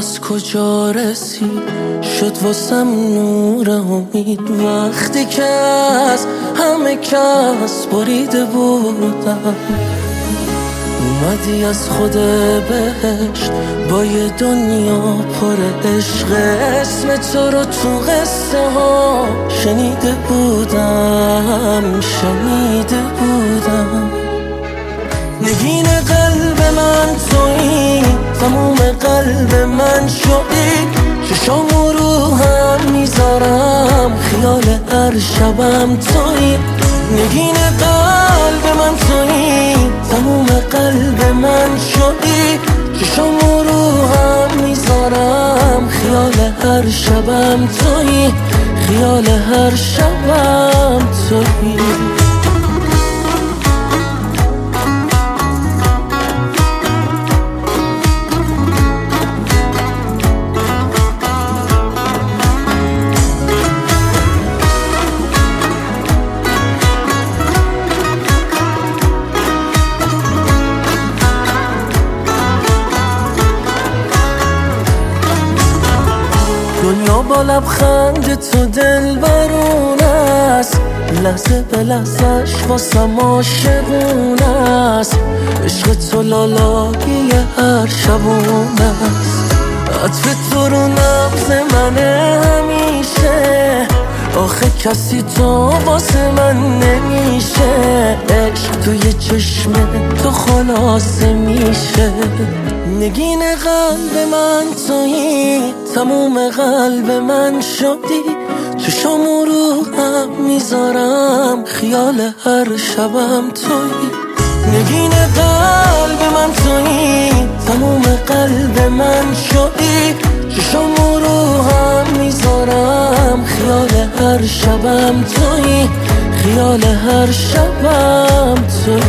از کجا رسید شد واسم نور امید وقتی که از همه کس بریده بودم. اومدی از خود بهشت با یه دنیا پر عشق، اسم تو رو تو قصه ها شنیده بودم. نگین قلب من تویی، تموم قلب من شدی. چشامو رو هم میذارم خیال هر شبم تویی. نگین قلب من تویی، تموم قلب من شدی. چشامو رو هم میذارم خیال هر شبم تویی. خیال هر شبم تویی. دنیا با لبخند تو دلبرونه است، لحظه به لحظهش واسم عاشقونه است. عشق تو لالایی هر شبونه است، عطف تو رو نبض منه همیشه. آخه کسی تو واسه من نمیشه، عشق توی چشم تو خلاصه میشه. نگین قلب من تویی، تموم قلب من شدی. چشامو رو هم میذارم خیال هر شبم تویی. نگین قلب من تویی، تموم قلب من شدی. چشامو رو هم میذارم خیال هر شبم تویی. خیال هر شبم تویی.